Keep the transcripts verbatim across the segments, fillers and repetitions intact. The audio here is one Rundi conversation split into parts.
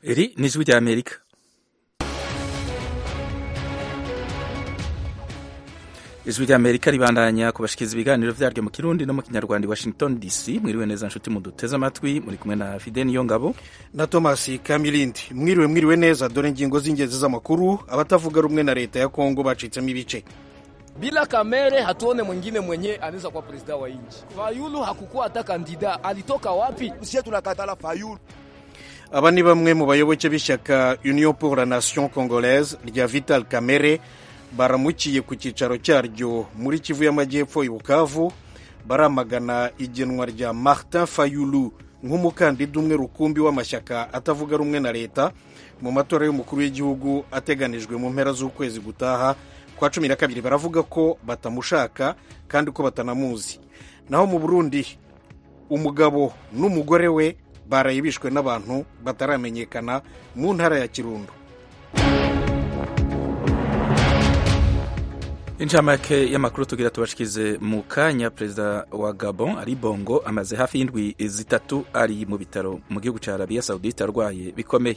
Iri ni ijwi rya Amerika. Ijwi rya Amerika ribandanya kubashikiza ibiganiro vyaryo mu Kirundi no mu Kinyarwanda. Washington D C. Mwiriwe neza nshuti muduteze amatwi, muri kumwe na Fidel Niyongabo na Thomas Kamilindi. Mwiriwe mwiriwe neza, dore ingingo z'ingenzi z'amakuru. Abatavuga rumwe na leta ya Kongo bacitsemo ibice. Bila Kamere hatuone mwingine mwenye anaweza kuwa president wa nchi. Fayulu hakukuwa hata kandida, alitoka wapi? Sisi tunakatala Fayulu. Aba ni bamwe mu bayoboke b'ishyaka Union pour la Nation Congolaise rya Vital Kamere baramukiye ku cyicaro cyaryo muri Kivu y'Amajyepfo i Bukavu, baramagana igenwa rya Martin Fayulu nk'umukandida umwe rukumbi w'amashyaka atavuga rumwe na leta mu matora y'umukuru w'igihugu ateganijwe mu mpera z'ukwezi gutaha kwa cumi na kabiri. Baravuga ko batamushaka kandi ko batanamuzi. Naho mu Burundi, umugabo n'umugore we barayibishwe n'abantu bataramenyekana mu ntara ya Kirundo. Incamake y'amakuru tugira tubashikize mu kanya. Perezida wa Gabon Ali Bongo amaze hafi y'indwi zitatu ari mu bitaro mu gihugu cya Arabia Saudite arwaye bikomeye.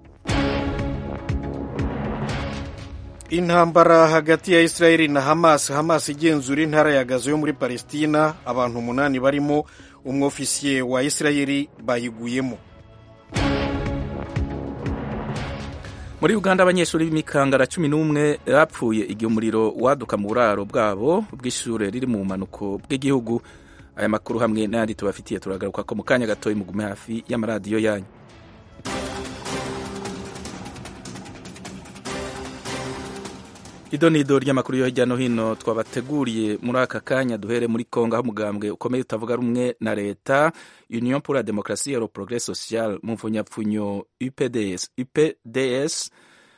Intambara hagati ya Israeli na Hamas. Hamas igenzura intara ya Gaza yo muri Palestina. Abantu umunani barimo umwofisiye wa Israeli bayiguyemo. Muri Uganda, abanyeshuri b'imikangara cumi n'umwe bapfuye igihe umuriro waduka mu buraro bwabo bw'ishure riri mu manuko bw'igihugu. Aya makuru hamwe n'ayandi tubafitiye turagaruka ko mu kanya gatoya, mugume hafi y'amaradiyo yanyu. Ido nido ry'amakuru yo hirya no hino twabateguriye muri aka kanya. Duhere muri Kongo, aho umugambwe ukomeye utavuga rumwe na leta Union pour la Démocratie et le Progrès Social mu mvunyapfunyo U P D S U P D S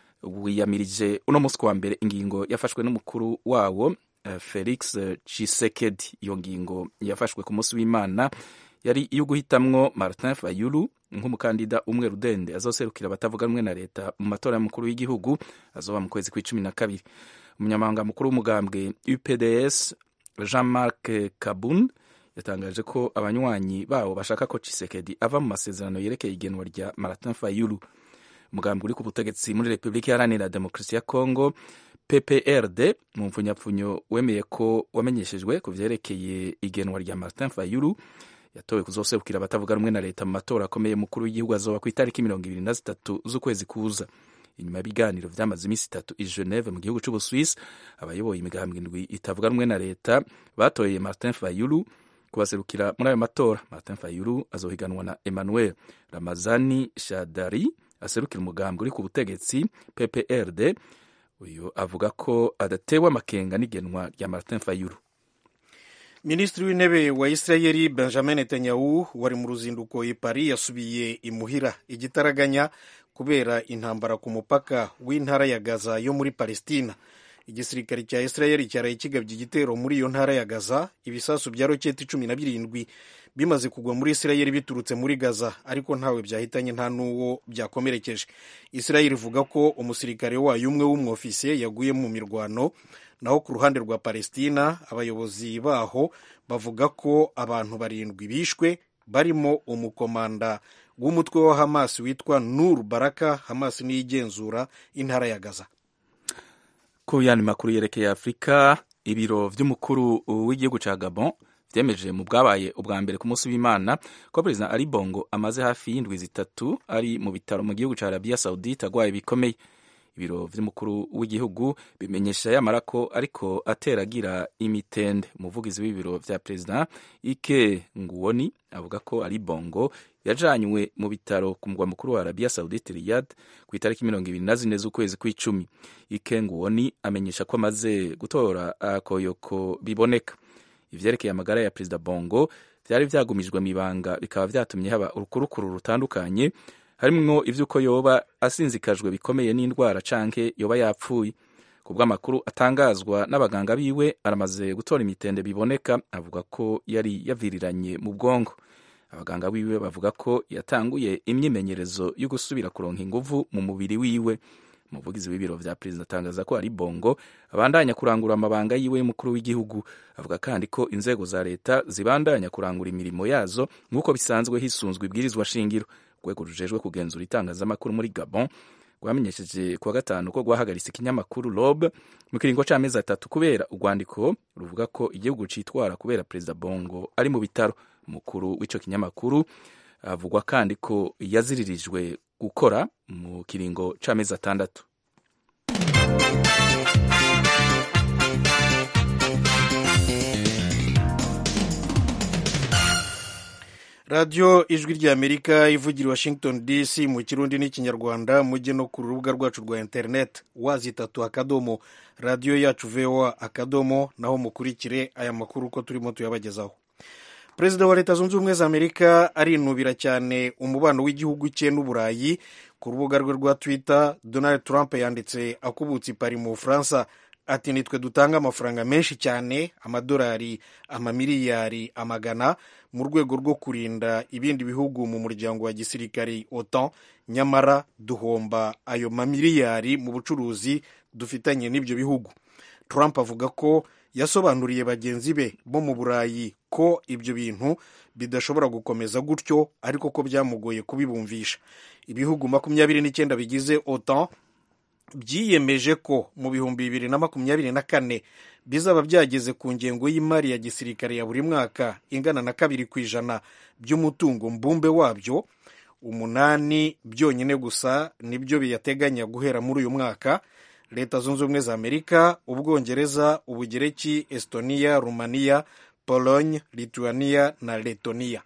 wiyamirije uno munsi wa mbere ingingo yafashwe n'umukuru wawo uh, Felix Tshisekedi. Iyo ngingo yafashwe ku munsi w'Imana yari iyo guhitamwo Martin Fayulu nk'umukandida umwe rudende azoserukira abatavuga rumwe na leta mu matora y'umukuru w'igihugu azoba mu kwezi kw'icumi na kabiri. Umunyamabanga mukuru w'umugambwe U P D S Jean-Marc Kabund yatangaje ko abanywanyi bawo bashaka ko Tshisekedi ava mu masezerano yerekeye igenwa rya Martin Fayulu. Umugambwe uri ku butegetsi muri Repubulika Iharanira Demokarasi ya Kongo P P R D mu mvunyapfunyo wemeye ko wamenyeshejwe ku vyerekeye igenwa rya Martin Fayulu yatowe kuzoserukira abatavuga rumwe na leta mu matora akomeye mukuru w'igihugu azoba ku itariki mirongo ibiri na zitatu z'ukwezi kuza. Inyuma y'ibiganiro vyamaze imisi itatu i Geneve mu gihugu c'Ubuswisi, abayoboye imigambwe indwi itavuga rumwe na leta batoye Martin Fayulu kubaserukira muri ayo matora. Martin Fayulu azohiganwa na Emmanuel Ramazani Shadari aserukira umugambwe uri ku butegetsi P P R D. Uyu avuga ko adatewe amakenga n'igenwa rya Martin Fayulu. Minisitiri w'intebe wa Israeli Benjamin Netanyahu wari mu ruzinduko i Paris yasubiye imuhira igitaraganya kubera intambara ku mupaka w'intara ya Gaza yo muri Palestina. Igisirikare cya Israeli cyaraye kigabye igitero muri iyo ntara ya Gaza. Ibisasu bya roketi cumi na birindwi bimaze kugwa muri Israeli biturutse muri Gaza, ariko ntawe byahitanye, nta n'uwo byakomerekeje. Israeli ivuga ko umusirikare wayo umwe w'umwofisiye yaguye mu mirwano. Naho ku ruhande rwa Palestina, abayobozi baho bavuga ko abantu barindwi bishwe, barimo umukomanda w'umutwe wa Hamas witwa Nur Baraka. Hamas ni igenzura intara ya Gaza. Ku yandi makuru yerekeye Afrika, ibiro vy'umukuru w'igihugu ca Gabon vyemeje mu bwabaye ubwa mbere ku munsi w'Imana ko Perezida Ali Bongo amaze hafi y'indwi zitatu ari mu bitaro mu gihugu ca Arabia Saudite agwaye bikomeye. Ibiro vy'umukuru w'igihugu bimenyesha yamara ko ariko ateragira imitende. Umuvugizi w'ibiro vya Perezida Ike Nguoni avuga ko Ali Bongo yajanywe mu bitaro ku mugwa mukuru wa Arabia Saudite Riyadh ku itariki mirongo ibiri na zine z'ukwezi kw'icumi. Ike Nguoni amenyesha ko amaze gutora akoyoko biboneka. Ivyerekeye amagara ya Perezida Bongo vyari vyagumijwe mw'ibanga, bikaba vyatumye haba urukurukuru rutandukanye, harimwo ivy'uko yoba asinzikajwe bikomeye n'indwara canke yoba yapfuye. Ku bw'amakuru atangazwa n'abaganga biwe, aramaze gutora imitende biboneka, avuga ko yari yaviriranye mu bwongo. Abaganga biwe bavuga ko yatanguye imyimenyerezo yo gusubira kuronka inguvu mu mubiri wiwe. Umuvugizi w'ibiro vya Perezida atangaza ko Ali Bongo abandanya kurangura amabanga yiwe y'umukuru w'igihugu. Avuga kandi ko inzego za leta zibandanya kurangura imirimo yazo nk'uko bisanzwe hisunzwe ibwirizwa shingiro. urwego rujejwe kugenzura itangazamakuru muri Gabon rwamenyesheje kuwa gatanu ko rwahagaritse ikinyamakuru Lobe mu kiringo c'amezi atatu kubera urwandiko ruvuga ko igihugu citwara kubera Perezida Bongo ari mu bitaro. Umukuru w'ico kinyamakuru avugwa kandi ko yaziririjwe gukora mu kiringo c'amezi atandatu. Radio Ijwi ry'Amerika ivugira Washington D C mu Kirundi n'Ikinyarwanda, mujye no ku rubuga rwacu rwa internet wazitatu akadomo radio yacu V O A akadomo, naho mukurikire aya makuru uko turimo tuyabagezaho. Perezida wa Leta Zunze Ubumwe za Amerika arinubira cyane umubano w'igihugu cye n'Uburayi. Ku rubuga rwe rwa Twitter, Donald Trump yanditse akubutse Paris mu Bufaransa ati nitwe dutanga amafaranga menshi cyane, amadolari amamiliyari amagana mu rwego rwo kurinda ibindi bihugu mu muryango wa gisirikari OTAN, nyamara duhomba ayo mamiliyari mu bucuruzi dufitanye n'ibyo bihugu. Trump avuga ko yasobanuriye bagenzi be bo mu Burayi ko ibyo bintu bidashobora gukomeza gutyo, ariko ko byamugoye kubibumvisha. Ibihugu makumyabiri n'icyenda bigize OTAN byiyemeje ko mu bihumbi bibiri na makumyabiri na kane bizaba byageze ku ngengo y'imari ya gisirikare ya buri mwaka ingana na kabiri ku ijana by'umutungo mbumbe wabyo. Umunani byonyine gusa nibyo biyateganya guhera muri uyu mwaka. Leta Zunze Ubumwe za Amerika, Ubwongereza, Ubugereki, Estonia, Rumania, Pologne, Lithuania na Letonia.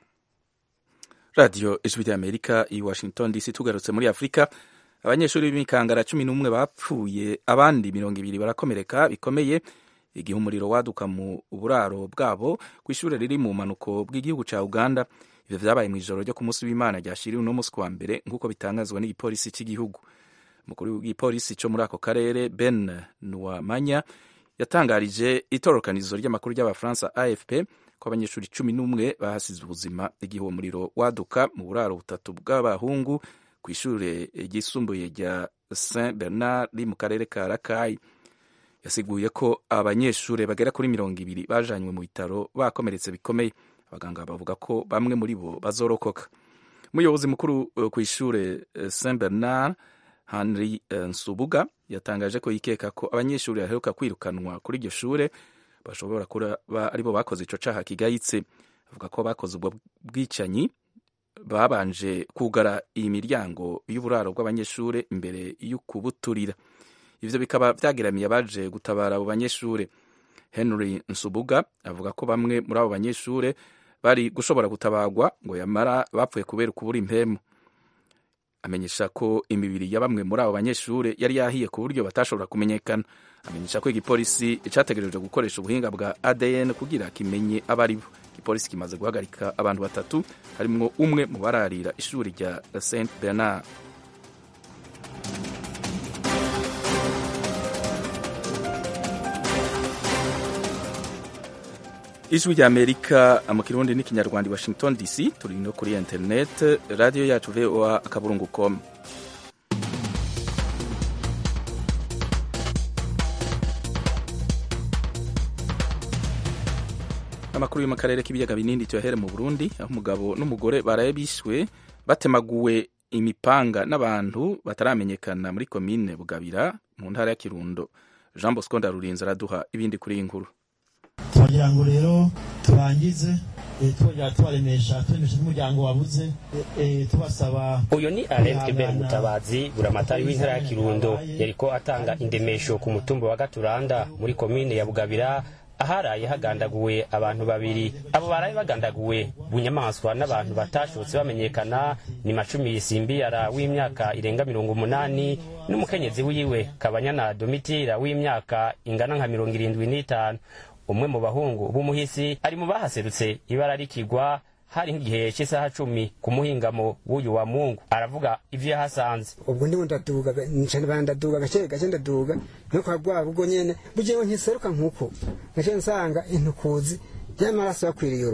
Radio Ijwi ry'Amerika i Washington D C. Tugarutse muri Afrika, abanyeshuri b'imikangara cumi n'umwe bapfuye, abandi mirongo ibiri barakomereka bikomeye igihe umuriro waduka mu buraro bwabo ku ishuri riri mu manuko bw'igihugu ca Uganda. Ivyo vyabaye mu ijoro ryo ku munsi w'Imana ryashiriwe no munsi wa mbere nk'uko bitangazwa n'igipolisi cy'igihugu. Umukuru w'igipolisi cyo muri ako karere Ben Nuwamanya yatangarije itororokanizo ry'amakuru ry'Abafaransa A F P ko abanyeshuri cumi n'umwe bahasize ubuzima igihe uwo muriro waduka mu buraro butatu bw'abahungu ku ishure ryisumbuye rya Saint Bernard riri mu karere ka Rakai. Yasiguye ko abanyeshuri bagera kuri mirongo ibiri bajanywe mu bitaro bakomeretse bikomeye. Abaganga bavuga ko bamwe muri bo bazorokoka. Umuyobozi mukuru ku ishure Saint Bernard Henry Nsubuga yatangaje ko yikeka ko abanyeshuri baheruka kwirukanwa kuri iryo shure bashobora kuba aribo bakoze ico caha kigayitse. Avuga ko bakoze ubwo bwicanyi babanje kugara iyi miryango y'uburaro bw'abanyeshuri imbere y'ukubuturira. Ivyo bikaba vyageramiye abaje gutabara abo banyeshuri. Henry Nsubuga avuga ko bamwe muri abo banyeshuri bari gushobora gutabagwa ngo yamara bapfuye kubera ukubura impemu. Amenyesha ko imibiri ya bamwe muri abo banyeshuri yari yahiye ku buryo batashobora kumenyekana. Amenyesha ko igipolisi categereje gukoresha ubuhinga bwa A D N kugira kimenye abari bo. Igipolisi kimaze guhagarika abantu batatu, harimwo umwe mu bararira ishuri rya Saint Bernard. Ijwi ry'Amerika mu Kirundi n'Ikinyarwanda, Washington D C. Turi no kuri internet, radio yacu V O A akaburungu com. Amakuru yo mu karere k'ibiyaga binini tuyahere mu Burundi, aho umugabo n'umugore baraye bishwe batemaguwe imipanga n'abantu bataramenyekana muri komine Bugabira mu ntara ya Kirundo. Jean Bosco Ndarurinze araduha ibindi kuri inkuru. Twagira ngo rero turangize twongera tubaremesha tubaremesha n'umuryango wabuze tubasaba. Uyu ni Alain Kibert Mutabazi, buramatari w'intara ya Kirundo, yariko atanga indemesho ku mutumba wa Gaturanda muri komine ya Bugabira aharaye hagandaguwe abantu babiri. Abo baraye bagandaguwe bunyamaswa n'abantu batashotse bamenyekana ni Macumi Simbiyara w'imyaka irenga mirongo umunani n'umukenyezi wiwe Kabanyana Domitira w'imyaka ingana nka mirongo irindwi n'itanu. Umwe mu bahungu b'umuhisi ari mu bahaserutse ibara rikigwa hari nk'igihe cy'isaha cumi ku muhingamo w'uyu wa Mungu. Aravuga ivyo yahasanze. Ubwo ndi ndaduga ncane bandaduga gace gace ndaduga no kwa bwa bugo nyene bujewe nkiseruka nkuko gace nsanga intukuzi y'amaraso yakwiriye urugo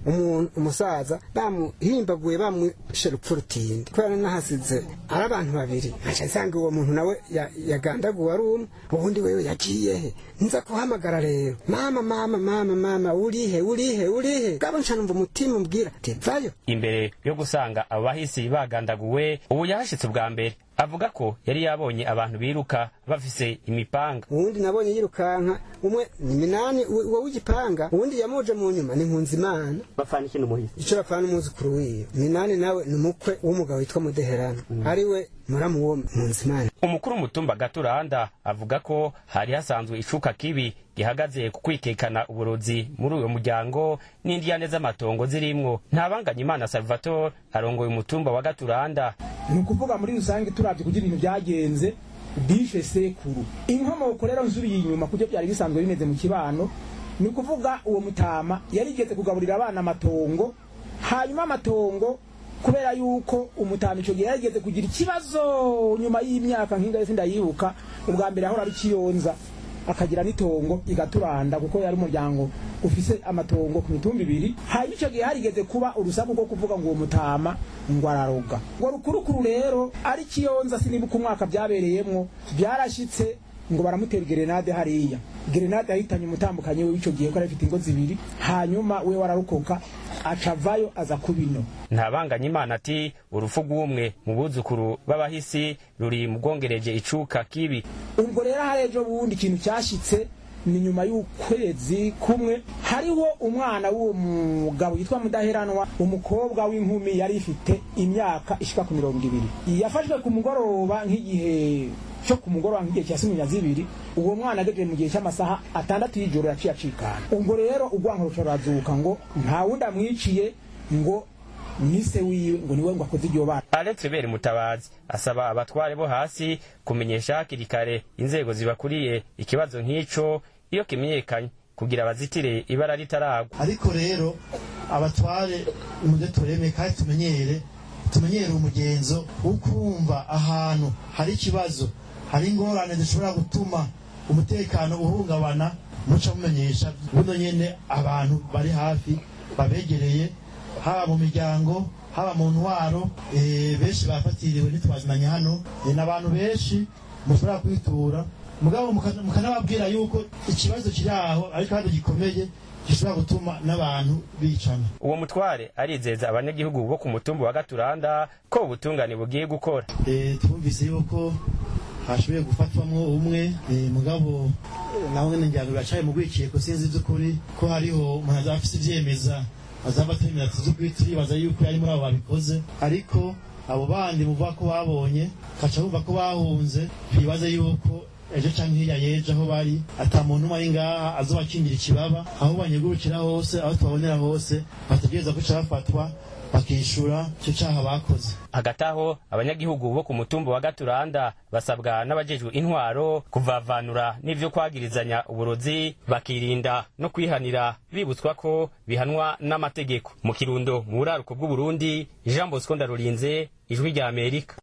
umuntu umusaza bamuhimbaguye bamwishe rupfurutinde kubera nahasize ari abantu babiri aca nsanga uwo muntu nawe yagandaguwe ari umwe ubundi wewe yagiye he nza kuhamagara rero mama mama mama mama urihe urihe urihe gabo nshanumva umutima umbwira tevayo. Imbere yo gusanga abo bahisi bagandaguwe ubu yahashitse ubwa mbere avuga ko yari yabonye abantu biruka bafise imipanga. Uwundi nabonye yirukanka umwe ni minani uwo w'igipanga uwundi yamuje mu nyuma ni Nkunzimana bafana ikintu muhisi ico bafana umuzukuru wiwe. Minani nawe ni umukwe w'umugabo witwa Mudeherano mm. ariwe muramu wo Nkunzimana. Umukuru mutumba Gaturanda avuga ko hari hasanzwe icuka kibi gihagaze ku kwikekana uburozi muri uyo muryango n'indiyane z'amatongo zirimwo. Ntabanganya Imana Salvatore arongoye umutumba wa Gaturanda. Ni ukuvuga muri rusange turavye kugira ibintu byagenze bishe sekuru inkomoko rero nzuri inyuma kujya byari bisanzwe bimeze mu kibano. Ni ukuvuga uwo mutama yarigeze kugaburira abana amatongo hanyuma amatongo kubera yuko umutama ico gihe yarigeze kugira ikibazo nyuma y'imyaka nkinga sindayibuka ubwa mbere aho ari kiyonza akagira nitongo igaturanda kuko yari umuryango ufise amatongo ku mitumba ibiri. Hanyuma ico gihe harigeze kuba urusaku rwo kuvuga ngo uwo mutama ngo araroga ngo rukurukuru rero ari kiyonza sinibuka umwaka byabereyemwo byarashitse ngo baramutera grenade hariya. Grenade yahitanye umutambukanye we w'ico gihe ko arafite ingo zibiri hanyuma we wararukoka acavayo aza kubino. Ntabanganya Imana ati urufu rw'umwe mu buzukuru b'abahisi ruri mugongereje icuka kibi. Ubwo rero harejo bundi ikintu cyashitse ni nyuma y'ukwezi kumwe hariho umwana w'uwo mugabo yitwa Mudaheranwa umukobwa w'inkumi yari ifite imyaka ishika ku mirongo ibiri yafashwe ku mugoroba nk'igihe cyo ku mugoroba nk'igihe cya simunya zibiri uwo mwana agejeje mu gihe cy'amasaha atandatu y'ijoro yaciye acikana. Ubwo rero ugwanka rucorazuka ngo nta wundi amwiciye ngo nise wiwe ngo niwe ngo akoze iryo bara. Alex Beri Mutabazi asaba abatware bo hasi kumenyesha hakiri kare inzego zibakuriye ikibazo nk'ico iyo kimenyekanye kugira abazitire ibara ritaragwa. Ariko rero abatware umuze tureme kandi tumenyere tumenyere umugenzo ukumva ahantu hari ikibazo hari ingorane zishobora gutuma umutekano uhungabana muca mumenyesha buno nyene abantu bari hafi babegereye haba mu miryango haba mu ntwaro e, benshi bafatiriwe nitwazimanya hano e, n'abantu benshi mushobora kwitura mugabo mukanababwira yuko ikibazo kiri aho ari kandi gikomeye gishobora gutuma n'abantu bicana. Uwo mutware arizeza abanyagihugu bo ku mutumba wa Gaturanda ko ubutungane bugiye gukora. Eh twumvise yuko hashoboye gufatwamwo umwe e, mugabo nawe n'injyano bacaye mu gwikiye ko sinzi by'ukuri ko hariho umuntu azafise ivyemeza azaba twemera tuzukwitiri baza yuko yari muri abo babikoze ariko abo bandi muvuga ko babonye kaca bumva ko bahunze bibaze yuko ejo canke hirya yejo aho bari ata muntu umwe ari ngaha azobakingira ikibaba aho banyegurukira hose aho tubabonera hose bategereza ko cafatwa bakishura cyo cyaha bakoze. Hagati aho abanyagihugu bo ku mutumba wa Gaturanda basabwa n'abajejwe intwaro kuvavanura n'ivyo kwagirizanya uburozi bakirinda no kwihanira bibutswa ko bihanwa n'amategeko. Mu Kirundo mu buraruko bw'u Burundi, Jean Bosco Ndarurinze, Ijwi rya Amerika.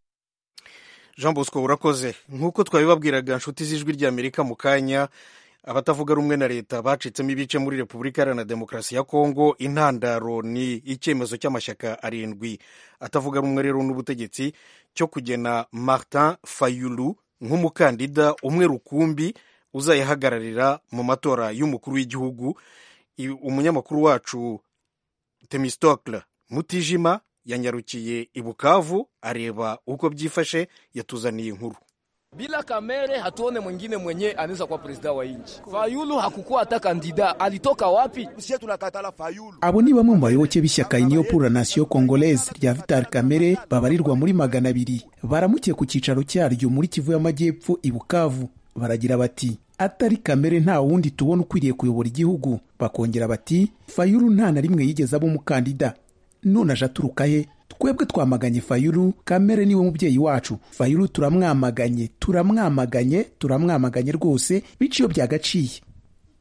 Jean Bosco urakoze. Nkuko twabibabwiraga nshuti z'Ijwi rya Amerika mu kanya abatavuga rumwe na leta bacitsemo ibice muri Repubulika Iharanira Demokarasi ya Kongo. Intandaro ni icyemezo cy'amashyaka arindwi atavuga rumwe rero n'ubutegetsi cyo kugena Martin Fayulu nk'umukandida umwe rukumbi uzayihagararira mu matora y'umukuru w'igihugu. Umunyamakuru wacu Temistocle Mutijima yanyarukiye i Bukavu areba uko byifashe, yatuzaniye inkuru. Bila Kamere hatuone mwingine mwenye anaweza kuwa president wa nchi. Fayulu hakukuwa hata kandida, alitoka wapi? Sisi tunakatala Fayulu. Abo ni bamwe mu bayoboke b'ishyaka Union pour la Nation Congolaise rya Vital Kamere babarirwa muri magana abiri. Baramukiye ku cicaro cyaryo muri Kivu y'Amajyepfo i Bukavu. Baragira bati atari Kamere nta wundi tubona ukwiriye kuyobora igihugu. Bakongera bati Fayulu nta na rimwe yigeze aba umukandida. None aje aturuka he? Twebwe twamaganye Fayulu, Kamere niwe mubyeyi wacu. Fayulu turamwamaganye, turamwamaganye, turamwamaganye rwose biciyo byagaciye.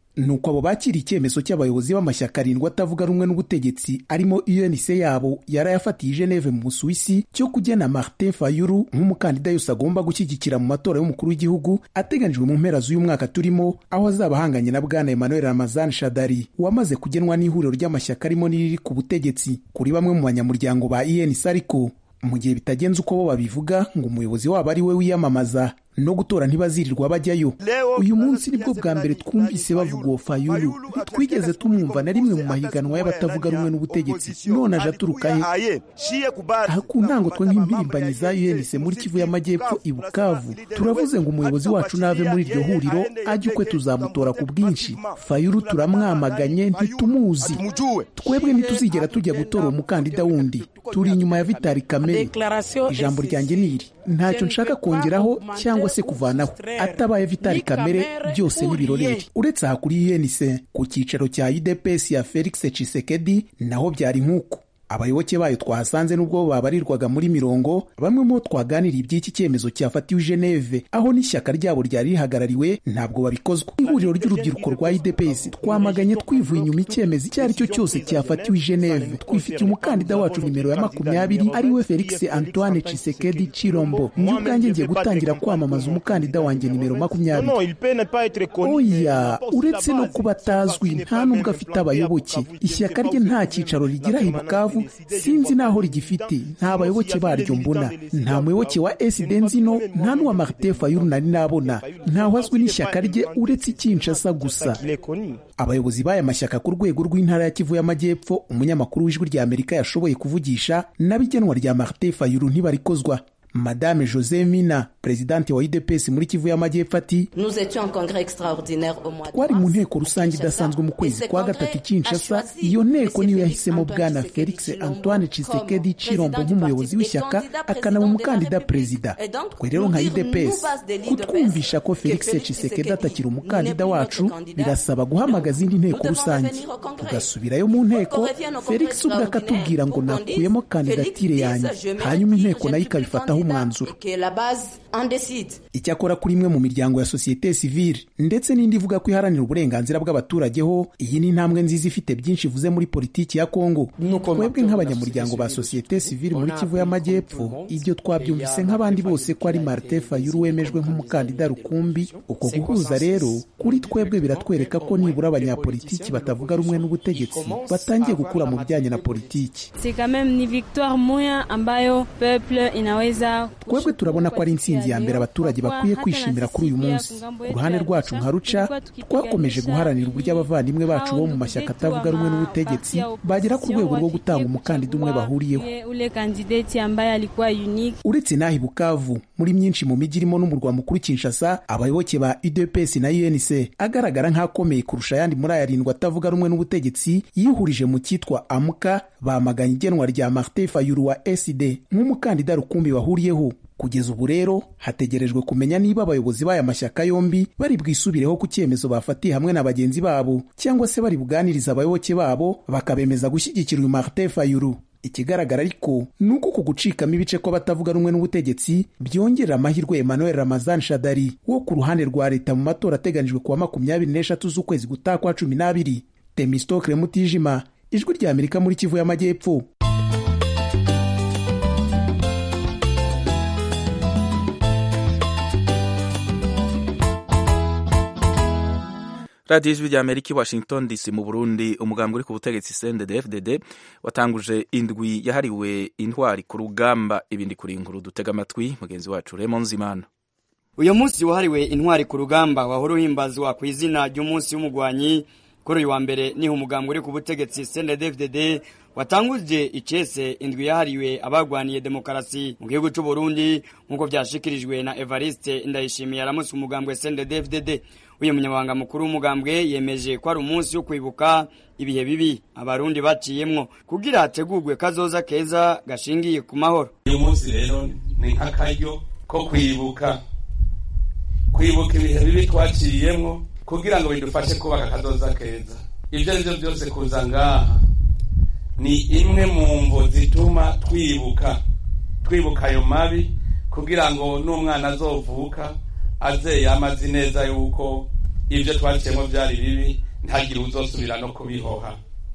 nuko abo bakiriye icyemezo cy'abayobozi b'amashyaka arindwi atavuga rumwe n'ubutegetsi arimo U N C yabo yarayafatiye Geneve mu Busuwisi cyo kugena Martin Fayulu nk'umukandida yose agomba gushyigikira mu matora y'umukuru w'igihugu ateganijwe mu mpera z'uyu mwaka turimo, aho azaba ahanganye na bwana Emmanuel Ramazan Shadari wamaze kugenwa n'ihuriro ry'amashyaka arimo n'iriri ku butegetsi. Kuri bamwe mu banyamuryango ba U N C ariko mu gihe bitagenze uko bo babivuga ngo umuyobozi wabo ari we wiyamamaza no gutora ntibazirirwa bajyayo. Uyu munsi nibwo bwa mbere twumvise bavuga uwo Fayulu, ntitwigeze tumwumva na rimwe mu mahiganwa y'abatavuga rumwe n'ubutegetsi. None aje aturuka he? Aha ku ntango twe nk'impirimbanyi za U N C muri Kivu y'Amajyepfo i Bukavu turavuze ngo umuyobozi wacu nave muri iryo huriro ajye ukwe tuzamutora ku bwinshi. Fayulu turamwamaganye, ntitumuzi. Twebwe ntituzigera tujya gutora umukandida wundi, turi inyuma ya Vital Kamerhe. Ijambo ryanjye ni iri, ntacyo nshaka kongeraho cyangwa se kuvanaho. Atabaye Vital Kamerhe byose n'ibiroreri. Uretse aha kuri U N C ku cyicaro cya U D P S ya Felix Tshisekedi naho byari nk'uko. Abayoboke bayo twahasanze nubwo babarirwaga muri mirongo, bamwe mu twaganiriye iby'iki cyemezo cyafatiwe Geneve aho n'ishyaka ryabo ryari rihagarariwe ntabwo babikozwa. Ihuriro ry'urubyiruko rwa U D P S twamaganye twivuye inyuma icyemezo icyo ari cyo cyose cyafatiwe Geneve. Twifitiye umukandida wacu nimero ya makumyabiri ari we Felix Antoine Tshisekedi Chilombo. Njye ubwanjye ngiye gutangira kwamamaza umukandida wanjye nimero makumyabiri. Oya, uretse no kuba atazwi nta nubwo afite abayoboke. Ishyaka rye nta cyicaro rigira i Bukavu, sinzi naho rigifite, nta bayoboke baryo mbona. Nta muyoboke wa S D nzino, nta n'uwa Martin Fayulu nari nabona. Ntaho azwi n'ishyaka rye uretse Kinshasa gusa. Abayobozi b'aya mashyaka ku rwego rw'intara ya Kivu y'Amajyepfo umunyamakuru w'Ijwi rya Amerika yashoboye kuvugisha n'abigenwa rya Martin Fayulu ntibarikozwa. Madame José Mina, presidente wa U D P S muri Kivu y'Amajyepfo ati, twari mu nteko rusange idasanzwe mu kwezi kwa gatatu Kinshasa. Iyo nteko niyo yahisemo bwana Felix Antoine Tshisekedi Chilombo nk'umuyobozi w'ishyaka akanaba umukandida perezida. Twe rero nka U D P S kutwumvisha ko Felix Tshisekedi atakiri umukandida wacu birasaba guhamagaza indi nteko rusange, tugasubirayo mu nteko. Felix ubwo akatubwira ngo nakuyemo kandidatire yanjye, hanyuma inteko nayo ikabifataho umwanzuro. Icyakora kuri imwe mu miryango ya societe civile ndetse n'indi ivuga ko iharanira uburenganzira bw'abaturage ho, iyi ni intambwe nziza ifite byinshi ivuze muri politiki ya Kongo. Twebwe nk'abanyamuryango ba societe civile muri Kivu y'Amajyepfo ibyo twabyumvise nk'abandi bose ko ari Martin Fayulu wemejwe nk'umukandida rukumbi. Uko guhuza rero kuri twebwe biratwereka ko nibura abanyapolitiki batavuga rumwe n'ubutegetsi batangiye gukura mu bijyanye na politiki. Twebwe turabona ko ari intsinzi ya mbere abaturage bakwiye kwishimira kuri uyu munsi. Ku ruhande rwacu nka Ruca twakomeje guharanira uburyo abavandimwe bacu bo mu mashyaka atavuga rumwe n'ubutegetsi bagera ku rwego rwo gutanga umukandida umwe bahuriyeho. Uretse n'aho i Bukavu, muri myinshi mu mijyi irimo n'umurwa mukuru Kinshasa, abayoboke ba U D P S na U N C agaragara nk'akomeye kurusha ayandi muri aya arindwi atavuga rumwe n'ubutegetsi yihurije mu cyitwa Amuka bamaganye igenwa rya Martin Fayulu wa S D nk'umukandida rukumbi bahuriyeho. Kugeza ubu rero hategerejwe kumenya niba abayobozi b'aya mashyaka yombi bari bwisubireho ku cyemezo bafatiye hamwe na bagenzi babo, cyangwa se bari buganiriza abayoboke babo bakabemeza gushyigikira uyu Martin Fayulu. Ikigaragara ariko ni uko ku gucikamo ibice ko batavuga rumwe n'ubutegetsi byongerera amahirwe Emmanuel Ramazan Shadari wo ku ruhande rwa leta mu matora ateganijwe kuwa makumyabiri n'eshatu z'ukwezi gutaha kwa cumi n'abiri. Temistokle Mutijima, Ijwi rya Amerika muri Kivu y'Amajyepfo. Radio Ijwi rya Amerika Washington D C. Mu Burundi umugambwe uri ku butegetsi C N D D F D D watanguje indwi yahariwe intwari ku rugamba. Ibindi kuri inkuru dutega amatwi mugenzi wacu Raymond Zimana. Uyu munsi wahariwe intwari ku rugamba wahora uhimbazwa ku izina ry'umunsi w'umugwanyi. Kuri uyu wa mbere niho umugambwe uri ku butegetsi C N D D F D D watanguje icese indwi yahariwe abagwaniye demokarasi mu gihugu cy'u Burundi nk'uko byashikirijwe na Evariste Ndayishimiye aramusi umugambwe C N D D F D D. Uyu munyamabanga mukuru w'umugambwe yemeje ko ari umunsi wo kwibuka ibihe bibi abarundi baciyemwo kugira hategurwe kazoza keza gashingiye ku mahoro. Uyu munsi rero ni nk'akaryo ko kwibuka kwibuka ibihe bibi twaciyemwo kugira ngo bidufashe kubaka kazoza keza. Ibyo nivyo byose kuza ngaha ni imwe mu mvo zituma twibuka twibuka ayo mabi kugira ngo n'umwana azovuka aze yamazi neza yuko ibyo twaciyemo byari bibi ntagire uzosubira no kubihoha.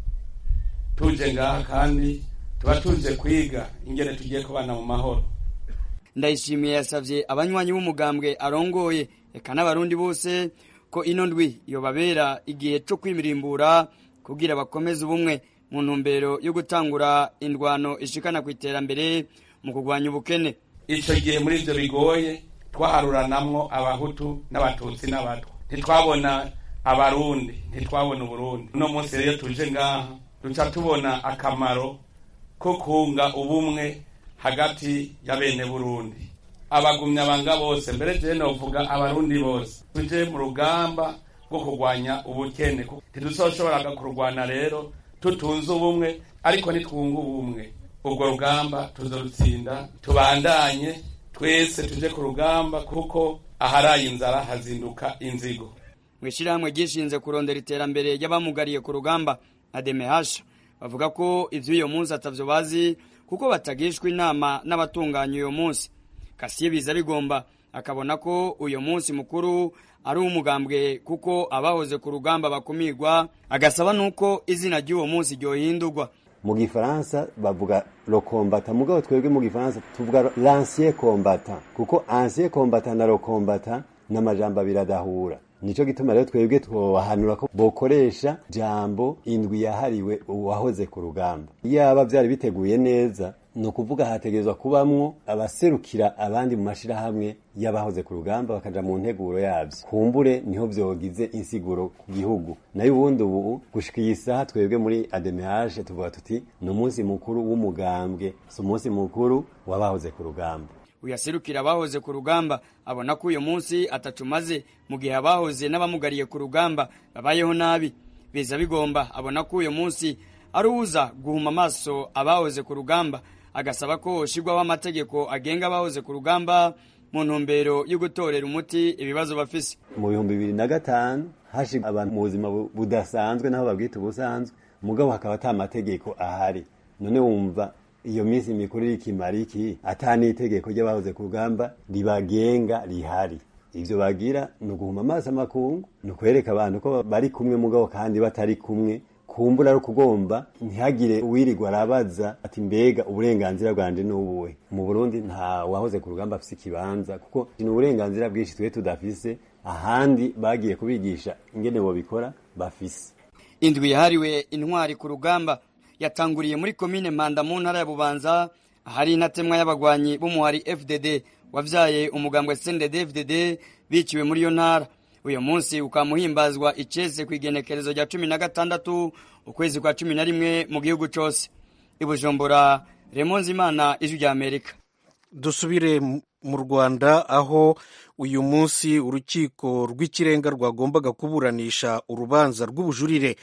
Tuje ngaha kandi tuba tuje kwiga ingene tugiye kubana mu mahoro. Ndayishimiye yasavye abanywanyi b'umugambwe arongoye eka n'abarundi bose ko ino ndwi iyo babera igihe cyo kwimirimbura kugira bakomeze ubumwe mu ntumbero yo gutangura indwano ishikana ku iterambere mu kugwanya ubukene. Ico gihe muri ivyo bigoye twaharuranamwo abahutu n'abatutsi n'abatwa, ntitwabona abarundi, ntitwabona uburundi. Uno munsi rero tuje ngaha duca tubona akamaro ko kunga ubumwe hagati ya bene Burundi. Abagumya banga bose, mbere je novuga abarundi bose, tuje mu rugamba rwo kurwanya ubukene. Ntidusoshobora kurwana rero tutunze ubumwe, ariko nitwunga ubumwe ubwo rugamba tuzorutsinda. Tubandanye twese tuje ku rugamba, kuko aharaye inzara hazinduka inzigo. Mwishirahamwe gishinze kurondera iterambere y'abamugariye ku rugamba Ademehasha bavuga ko ivyo uyo munsi atavyo bazi kuko batagishwe inama n'abatunganya uyo munsi. Kasiye biza bigomba akabona ko uyo munsi mukuru ari umugambwe kuko abahoze ku rugamba bakumirwa, agasaba nuko izina ry'uwo munsi ryohindurwa. Mu Gifaransa bavuga le combattant, mugabo twebwe mu Gifaransa tuvuga l'ancien combattant, kuko ancien combattant na le combattant n'amajambo biradahura. Nico gituma rero twebwe twobahanura ko bokoresha jambo indwi yahariwe uwahoze ku rugamba. Yaba byari biteguye neza, no kuvuga hategezwa kubamwo abaserukira abandi mu mashira hamwe y'abahoze ku rugamba bakaja mu nteguro yabyo. Kumbure niho byogize insiguro ku gihugu. Nayo ubundi ubu gushika isaha twebwe muri Ademehashe tuvuga tuti no munsi mukuru w'umugambwe, so munsi mukuru wabahoze ku rugamba. Uyaserukira abahoze ku rugamba abona ko uyo munsi atacumaze mu gihe abahoze n'abamugariye ku rugamba babayeho nabi. Biza bigomba abona ko uyo munsi ari uza guhuma amaso abahoze ku rugamba, agasaba ko shigwaho amategeko agenga abahoze ku rugamba mu ntumbero yo gutorera umuti ibibazo bafise. Mu bihumbi bibiri na gatanu hashi abantu mu buzima budasanzwe naho babwita ubusanzwe, mugabo hakaba ata amategeko ahari. None wumva iyo minsi mikuru ikimariki atani itegeko ry'abahoze ku rugamba ribagenga rihari. Ivyo bagira no guhuma amaso amakungu, no kwereka abantu ko bari kumwe mugabo kandi batari kumwe. Kumbura ro kugomba ntihagire uwirigwa arabaza ati mbega uburenganzira bwanje n'ubuwe. Mu Burundi nta wahoze ku rugamba afise kibanza, kuko ni uburenganzira bwinshi twe tudafise, ahandi bagiye kubigisha ingene bo bikora bafise. Indwi yahariwe intwari ku rugamba yatanguriye muri komine Mpanda mu ntara ya Bubanza, ahari intatemwa y'abagwanyi b'umuhari F D D wavyaye umugambwe C N D D F D D biciwe muri yo ntara. Uyo munsi ukamuhimbazwa icese kwigenekerezo rya cumi na gatandatu ukwezi kwa cumi na rimwe mu gihugu cose. Ibujumbura, Remonzi Imana, Ijwi rya Amerika. Dusubire mu Rwanda, aho uyu munsi urukiko rw'ikirenga rwagombaga kuburanisha urubanza rw'ubujurire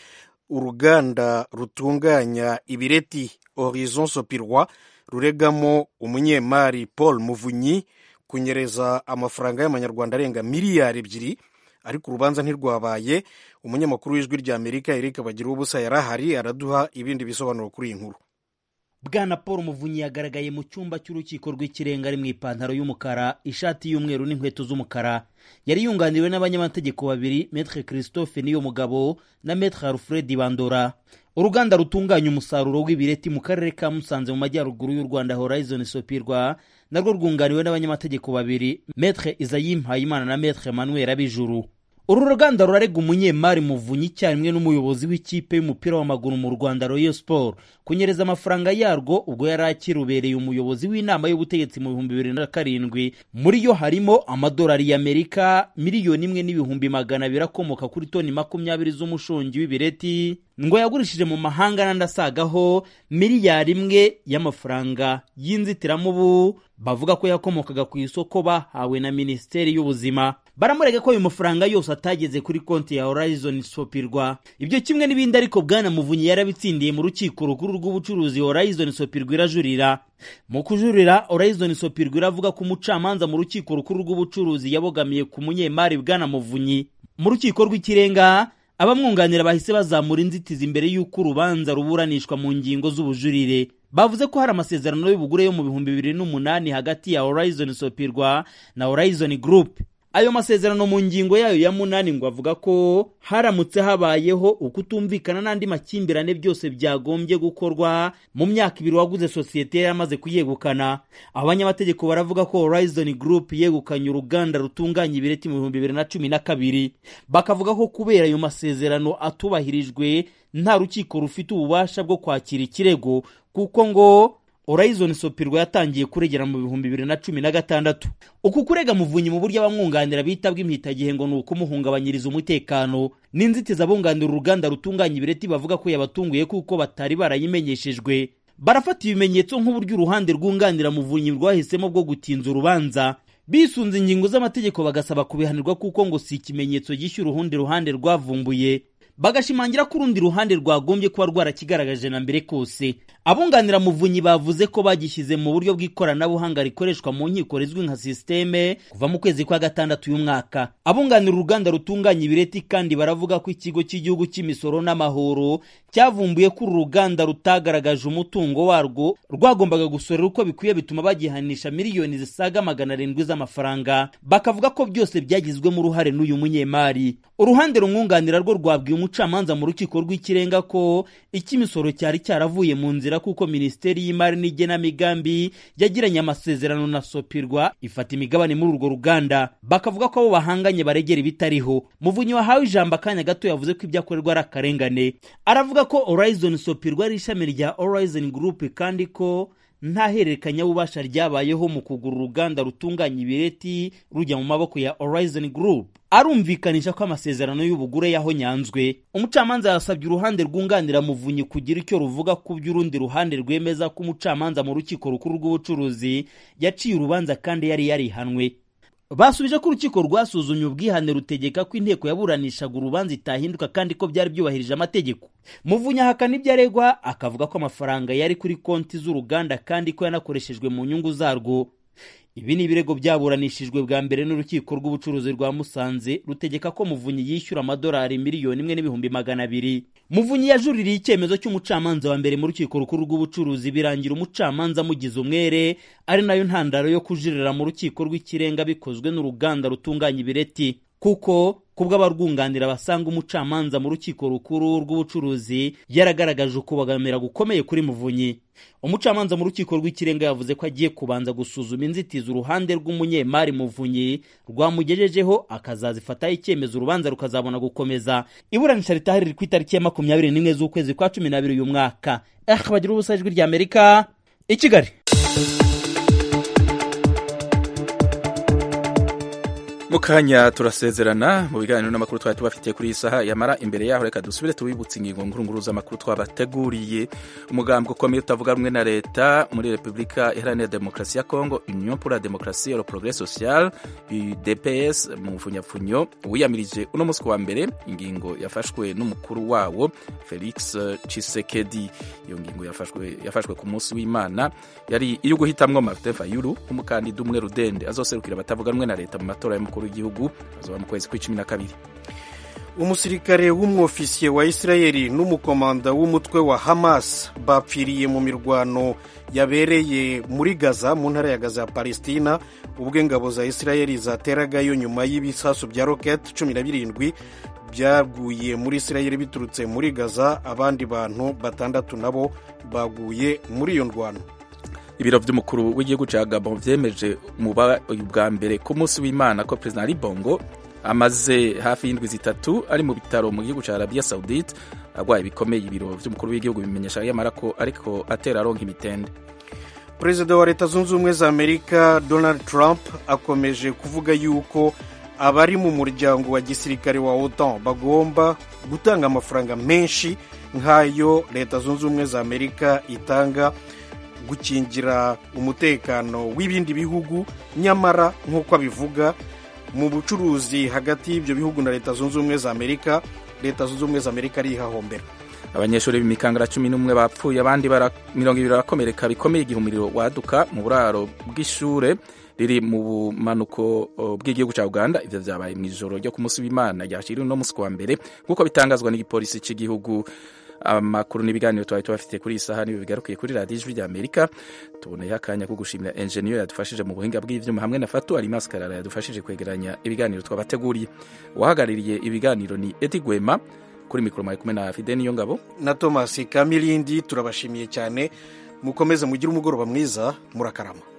uruganda rutunganya ibireti Horizon Sopirwa ruregamo umunyemari Paul Muvunyi kunyereza amafaranga y'amanyarwanda arenga miliyari ebyiri, ariko urubanza ntirwabaye. Umunyamakuru w'Ijwi rya Amerika Eric Bagirubusa yarahari araduha ibindi bisobanuro kuri iyi nkuru. Bwana Paul Muvunyi yagaragaye mu cyumba cy'urukiko rw'ikirenga ari mu ipantaro y'umukara, ishati y'umweru n'inkweto z'umukara. Yari yunganiriwe n'abanyamategeko babiri, Maître Christophe Niyo Mugabo na Maître Alfred Bandora. Uruganda rutunganya umusaruro w'ibireti mu karere ka Musanze mu majyaruguru y'u Rwanda Horizon Sopirwa narwo rwunganiwe n'abanyamategeko babiri, Maître Isayi Mpayimana na Maître Emmanuel Abijuru. Uru ruganda rurarega umunyemari Muvunyi cyarimwe n'umuyobozi w'ikipe y'umupira w'amaguru mu Rwanda Royal Sport kunyereza amafaranga yarwo ubwo yari akirubereye umuyobozi w'inama y'ubutegetsi mu bihumbi bibiri na karindwi. Muri yo harimo amadolari y'Amerika miliyoni imwe n'ibihumbi magana abiri akomoka kuri toni makumyabiri z'umushongi w'ibireti, ngo yagurishije mu mahanga n'andasagaho miliyari imwe y'amafaranga y'inzitiramubu bavuga ko yakomokaga ku isoko bahawe na Minisiteri y'Ubuzima. Baramurega ko ayo mafaranga yose atageze kuri konti ya Horizon Sopirwa. Ibyo kimwe n'ibindi ariko Bwana Muvunyi yarabitsindiye mu rukiko rukuru rw'ubucuruzi Horizon Sopirwa irajurira. Mu kujurira, Horizon Sopirwa iravuga ko umucamanza mu rukiko rukuru rw'ubucuruzi yabogamiye ku munyemari Bwana Muvunyi. Mu rukiko rw'ikirenga abamwunganira bahise bazamura inzitizi imbere y'uko urubanza ruburanishwa mu ngingo z'ubujurire. Bavuze ko hari amasezerano y'ubugure yo mu bihumbi bibiri n'umunani hagati ya Horizon Sopirwa na Horizon Group. ayo masezerano mu ngingo yayo ya munani ngo avuga ko haramutse habayeho ukutumvikana n'andi makimbirane byose byagombye gukorwa mu myaka ibiri waguze sosiyete yamaze kuyegukana. Abanyamategeko baravuga ko Horizon Group yegukanye uruganda rutunganya ibireti mu bihumbi bibiri na cumi na kabiri, bakavuga ko kubera ayo masezerano atubahirijwe nta rukiko rufite ububasha bwo kwakira ikirego, kuko ngo Horizon Sopirwa yatangiye kuregera mu bihumbi bibiri na cumi na gatandatu. Uku kurega Muvunyi mu buryo abamwunganira bitabwa impitagihe ngo nuko muhungabanyiriza umutekano n'inzitizi abunganira uruganda rutunganya ibireti bavuga ko yabatunguye kuko batari barayimenyeshejwe. Barafata ibimenyetso nk'uburyo uruhande rwunganira Muvunyi rwahisemo bwo gutinza urubanza, bisunze ingingo z'amategeko bagasaba kubihanirwa kuko ngo si ikimenyetso gishyura urundi ruhande rwavumbuye. Bagashimangira ko urundi ruhande rwagombye kuba rwarakigaragaje na mbere kose. Abunganira Muvunyi bavuze ko bagishyize mu buryo bw'ikoranabuhanga rikoreshwa mu nkiko rizwi nka systeme kuva mu kwezi kwa gatandatu y'umwaka. Abunganira uruganda rutunganya ibireti kandi baravuga ko ikigo cy'igihugu cy'imisoro n'amahoro cyavumbuye ko uru ruganda rutagaragaje umutungo warwo rwagombaga gusorera uko bikwiye, bituma bagihanisha miliyoni zisaga magana arindwi z'amafaranga. Bakavuga ko byose byagizwemo uruhare n'uyu munyemari. Uruhande rumwunganira rwo rwabwiye umucamanza mu rukiko rw'ikirenga ko icy'imisoro cyari cyaravuye mu nzira kuko Minisiteri y'Imari n'Igenamigambi yagiranye amasezerano na Sopirwa ifata imigabane muri urwo ruganda. Bakavuga ko abo bahanganye baregera ibitariho. Muvunyi wahawe ijambo akanya gato yavuze ko ibyakorerwa ari akarengane. Aravuga ko Horizon Sopirwa ari ishami rya Horizon Group kandi ko nta hererekanya bubasha ryabayeho mu kugura uruganda rutunganya ibireti rujya mu maboko ya Horizon Group. Arumvikanisha ko amasezerano y'ubugure yahonyanzwe. Umucamanza yasabye uruhande rwunganira Muvunyi kugira icyo ruvuga ku by'urundi ruhande rwemeza ko umucamanza mu rukiko rukuru rw'ubucuruzi yaciye urubanza kandi yari yarihanwe. Basubije ko urukiko rwasuzumye ubwihane rutegeka ko inteko yaburanishaga urubanza itahinduka kandi ko byari byubahirije amategeko. Muvunyi ahakana ibyo aregwa, akavuga ko amafaranga yari kuri konti z'uruganda kandi ko yanakoreshejwe mu nyungu zarwo. Ibi ni ibirego byaburanishijwe bwa mbere n'urukiko rw'ubucuruzi rwa Musanze rutegeka ko Muvunyi yishyura amadolari miliyoni imwe n'ibihumbi magana abiri. Muvunyi yajuririye icyemezo cy'umucamanza wa mbere mu rukiko rukuru rw'ubucuruzi birangira umucamanza amugize umwere, ari nayo ntandaro yo kujurira mu rukiko rw'ikirenga bikozwe n'uruganda rutunganya ibireti, kuko kubwo abarwunganira basanga umucamanza mu rukiko rukuru rw'ubucuruzi yaragaragaje ukubagamira gukomeye kuri Muvunyi. Umucamanza mu rukiko rw'ikirenga yavuze ko agiye kubanza gusuzuma inzitizi uruhande rw'umunyemari Muvunyi rwamugejejeho, akazazifataho icyemezo urubanza rukazabona gukomeza. Iburanisha ritahirira ku itariki ya makumyabiri n'imwe z'ukwezi kwa cumi n'abiri uyu mwaka. Eh, bagira ubusa ijwi rya Amerika i Kigali. Mukanya turasezerana mu biganiro n'amakuru twari tubafitiye kuri isaha yamara. Imbere yaho reka dusubire tubibutse ingingo nkuru nkuru z'amakuru twabateguriye. Umugambwe ukomeye utavuga rumwe na leta muri Repubulika Iharanira Demokarasi ya Kongo, Union pour la Démocratie et le Progrès Social, U D P S mu mfunyapfunyo, wiyamirije uno munsi wa mbere ingingo yafashwe n'umukuru wawo Felix Tshisekedi. Iyo ngingo yafashwe yafashwe ku munsi w'Imana yari iyo guhitamwo Martin Fayulu umukandida umwe rudende azoserukira batavuga rumwe na leta mu matora y'umukuru w'igihugu azoba mu kwezi kw'icumi na kabiri. Umusirikare w'umwofisiye wa Israeli n'umukomanda w'umutwe wa Hamas bapfiriye mu mirwano yabereye muri Gaza mu ntara ya Gaza ya Palestina, ubwo ingabo za Israeli zateragayo nyuma y'ibisasu bya rocket cumi na birindwi byaguye muri Israeli biturutse muri Gaza. Abandi bantu batandatu nabo baguye muri iyo ndwano. Ibiro by'umukuru w'igihugu cya Gabon vyemeje mu bwa mbere ku munsi w'Imana ko President Ali Bongo amaze hafi y'indwi zitatu ari mu bitaro mu gihugu cya Arabia Saudite agwaye bikomeye. Ibiro by'umukuru w'igihugu bimenyesha yamara ko ariko atera aronka imitende. Perezida wa Leta Zunze Ubumwe za Amerika Donald Trump akomeje kuvuga yuko abari mu muryango wa gisirikare wa OTAN bagomba gutanga amafaranga menshi nk'ayo Leta Zunze Ubumwe za Amerika itanga gukingira umutekano w'ibindi bihugu. Nyamara nk'uko abivuga, mu bucuruzi hagati y'ibyo bihugu na Leta Zunze Ubumwe za Amerika, Leta Zunze Ubumwe za Amerika ari ihahombera. Abanyeshuri b'imikangara cumi n'umwe bapfuye, abandi mirongo ibiri barakomereka bikomeye igihe umuriro waduka mu buraro bw'ishure riri mu bumanuko bw'igihugu cya Uganda. Ivyo vyabaye mu ijoro ryo ku munsi w'Imana ryashiriwe no munsi wa mbere nk'uko bitangazwa n'igipolisi cy'igihugu. amakuru n'ibiganiro twari tubafitiye kuri iyi saha nibi bigarukiye kuri radiyo ijwi rya amerika. tuboneyeho akanya ko gushimira enjeniyeri yadufashije mu buhinga bw'ivyuma hamwe na Fatu Alimas Karara yadufashije kwegeranya ibiganiro twabateguriye. uwahagarariye ibiganiro ni Edi Gwema, kuri mikoro mari kumwe na Fide Niyongabo na Thomas Kamilindi. Turabashimiye cyane, mukomeze mugire umugoroba mwiza, murakarama.